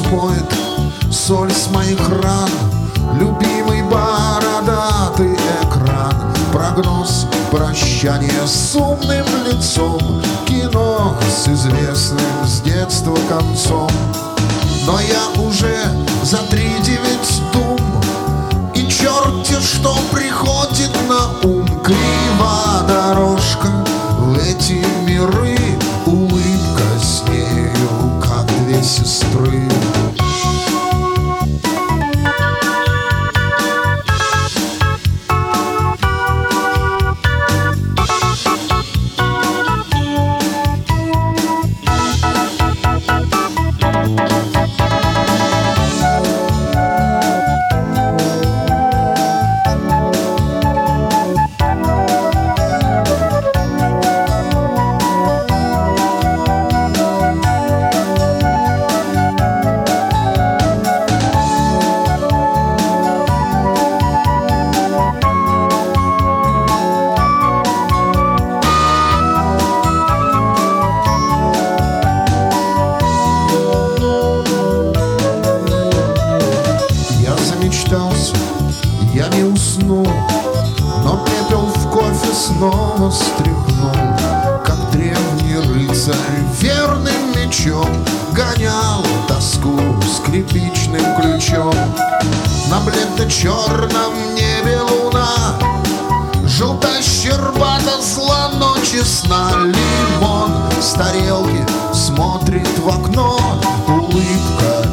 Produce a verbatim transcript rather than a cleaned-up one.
смоет соль с моих ран. Любимый бородатый экран, прогноз прощания с умным лицом, кино с известным с детства концом. Но я уже за три девять дум, и черти что приходит на ум. Крива дорожка в эти миры, улыбка с нею, как две сестры. Я не уснул, но пепел в кофе снова стряхнул, как древний рыцарь верным мечом гонял тоску скрипичным ключом. На бледно-черном небе луна, желто-щербата зла ночи сна. Лимон с тарелки смотрит в окно, улыбка